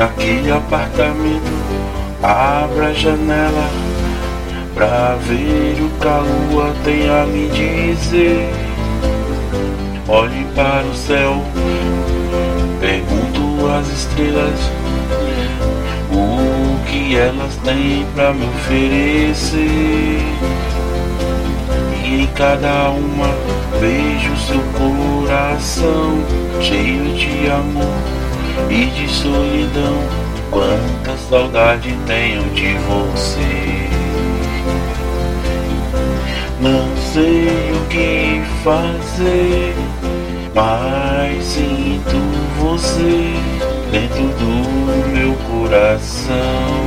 naquele apartamento. Abra a janela pra ver o que a lua tem a me dizer. Olhe para o céu, pergunto às estrelas o que elas têm pra me oferecer. E em cada uma vejo seu coração cheio de amor e de solidão. Quanta saudade tenho de você. Não sei o que fazer, mas sinto você dentro do meu coração.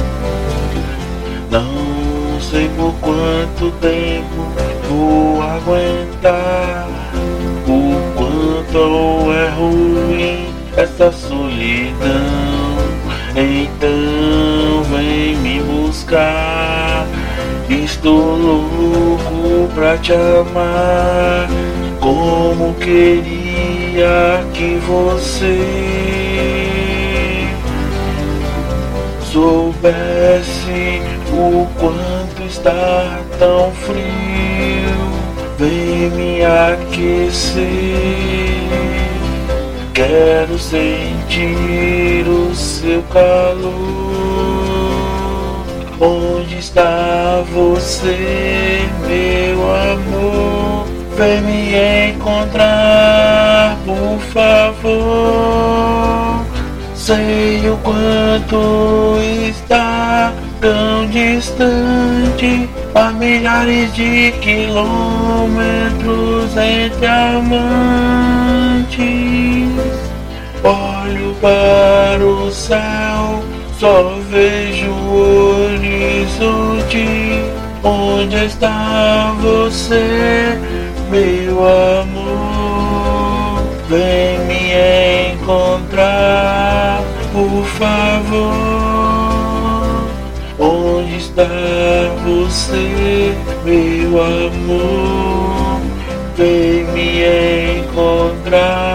Não sei por quanto tempo vou aguentar, o quanto é ruim essa solidão. Então vem me buscar, estou louco pra te amar, como queria que você soubesse o quanto está tão frio. Vem me aquecer, quero sentir o seu calor. Onde está você, meu amor? Vem me encontrar, por favor. Sei o quanto está tão distante, a milhares de quilômetros entre amantes. Olho para o céu, só vejo o horizonte. Onde está você, meu amor? Vem me encontrar, por favor. Onde está você, meu amor? Vem me encontrar.